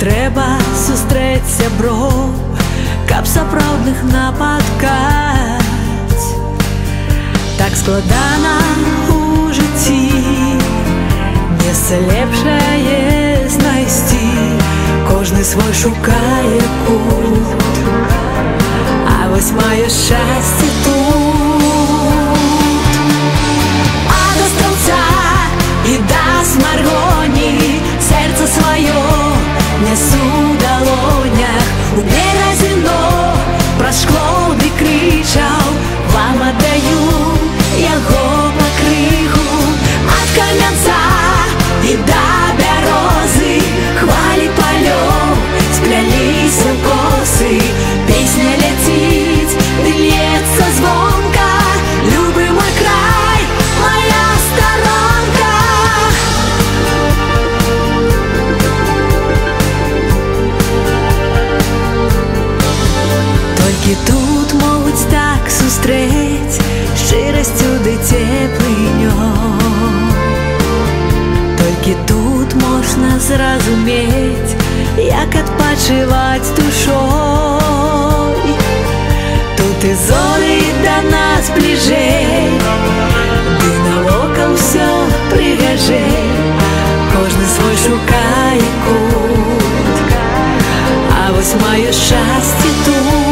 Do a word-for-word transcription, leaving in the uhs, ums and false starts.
трэба сустрэць сяброў, каб сапраўдных напаткаць. Так складана у жыцці месца лепшае знайсці. Кожны свой шукае кут, а вось маё шчасце тут. А да стаўца і да смаргоні сэрца сваё несу ў далонях. У беразіно праз шкло ды крычаў вам аддаю яго пакрыху. Ад камянца і да бярозы хвалі палёў спляліся ў косы. Песня ляціць, ды льецца звонка. Любы мой край, моя старонка. Толькі тут могуць так сустрэць шчырасцю ды цеплынёй. Толькі тут можна зразумець, як адпачываць душой. Тут і зоры да нас бліжэй, ды навокал усё прыгажэй. Кожны свой шукае кут, а вось маё шчасце тут.